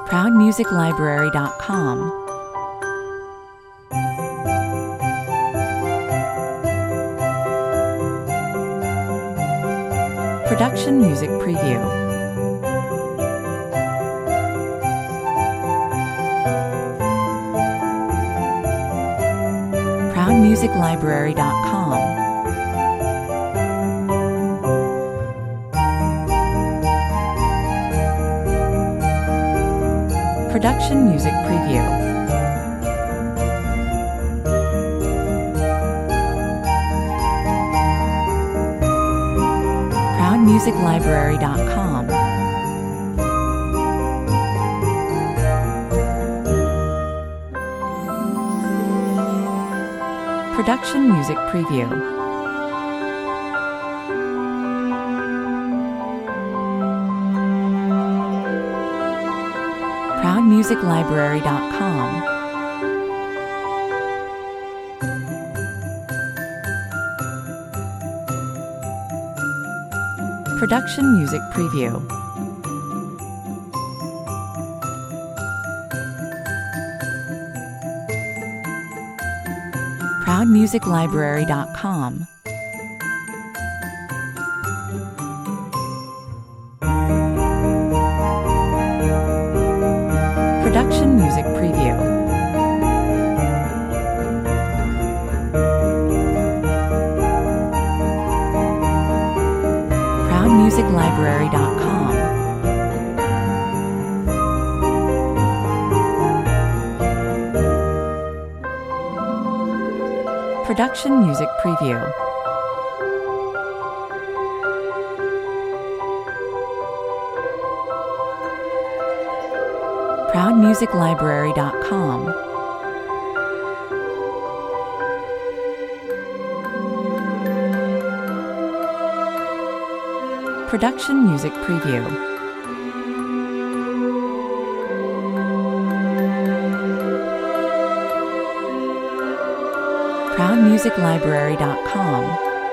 ProudMusicLibrary.com. Production Music Preview. ProudMusicLibrary.com. Production Music Preview. ProudMusicLibrary.com. Production Music Preview. ProudMusicLibrary.com. Production Music Preview. ProudMusicLibrary.com. Production Music Preview. ProudMusicLibrary.com. Production Music Preview. ProudMusicLibrary.com. Production Music Preview. ProudMusicLibrary.com.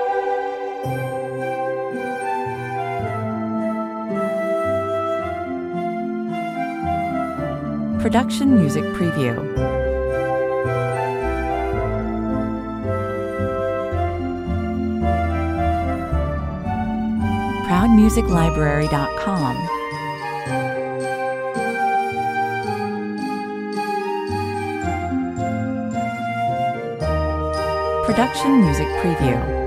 Production Music Preview. ProudMusicLibrary.com. Production Music Preview.